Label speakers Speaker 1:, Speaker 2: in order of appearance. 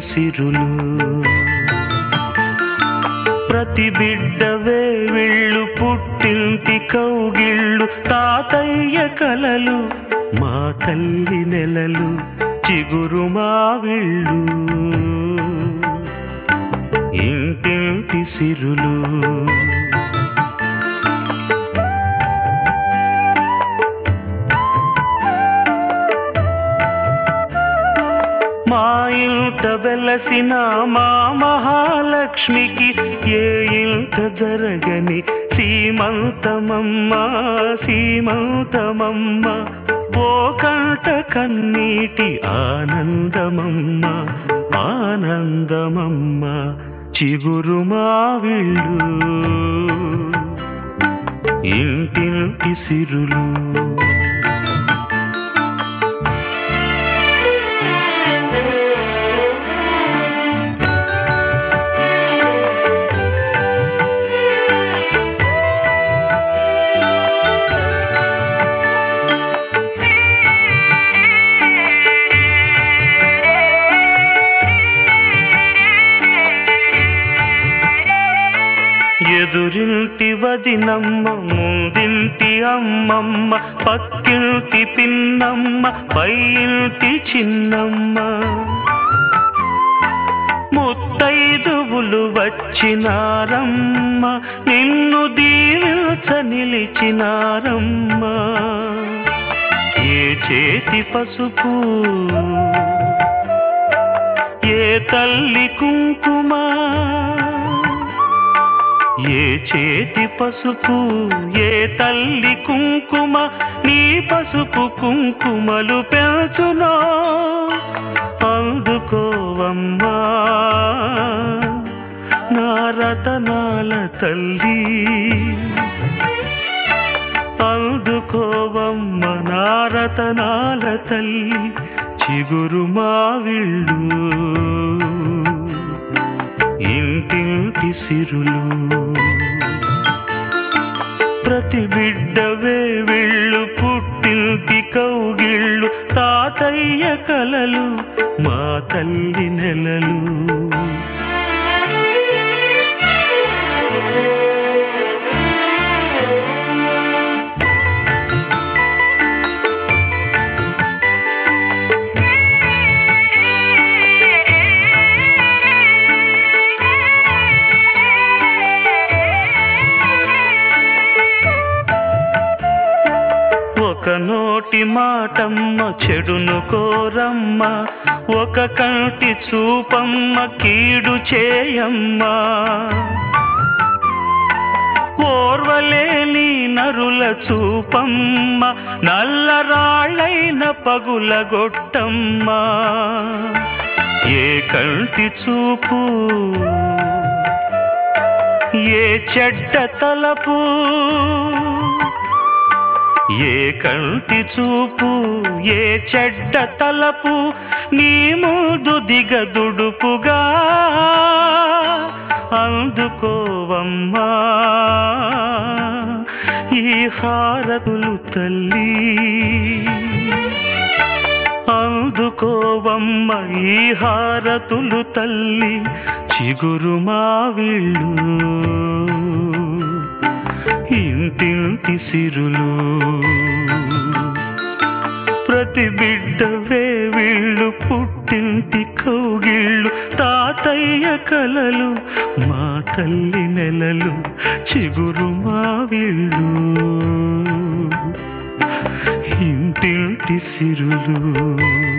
Speaker 1: సిరులు ప్రతి బిడ్డవే విళ్ళు పుట్టింటి కౌగిళ్ళు తాతయ్య కలలు మా తల్లి నెలలు చిగురు మావిళ్ళు ఇంటింటి సిరులు మా ఇంట వెలసిన మా మహాలక్ష్మికి ఏ ఇంట జరగని సీమంతమమ్మ సీమంతమమ్మ ఓ కంట కన్నీటి ఆనందమమ్మ ఆనందమమ్మ చిగురు మావిళ్ళు ఇంటింటి సిరులు ఎదురింటి వదినమ్మ ముందింటి అమ్మమ్మ పక్కింటి పిన్నమ్మ పైంటి చిన్నమ్మ ముత్తైదువులు వచ్చినారమ్మ నిన్ను దీవించ నిలిచినారమ్మ ఏ చేతి పసుపు ఏ తల్లి కుంకుమ ఏ చేతి పసుపు ఏ తల్లి కుంకుమ నీ పసుపు కుంకుమలు పెంచునో అందుకోవమ్మా నా రతనాల తల్లి అందుకోవమ్మ నా రతనాల తల్లి చిగురు మావిళ్ళు ఇంటింటి సిరులు ప్రతి బిడ్డవే విళ్ళు పుట్టింటి కౌగిళ్ళు తాతయ్య కలలు మా తల్లి నెలలు ఒక నోటి మాటమ్మ చెడును కోరమ్మ ఒక కంటి చూపమ్మ కీడు చేయమ్మ ఓర్వలేని నరుల చూపమ్మ నల్లరాళ్ళైన పగులగొట్టమ్మ ఏ కంటి చూపు ఏ చెడ్డ తలపు ఏ కంటి చూపు ఏ చెడ్డ తలపు నీ ముందు దిగదుడుపుగా అందుకోవమ్మా ఈ హారతులు తల్లి అందుకోవమ్మ ఈ హారతులు తల్లి చిగురు మావిళ్ళు ఇంటింటి సిరులు ప్రతి బిడ్డవే విళ్ళు పుట్టింటి కౌగిళ్ళు తాతయ్య కలలు మా తల్లి నెలలు చిగురు మావిళ్ళు ఇంటింటి సిరులు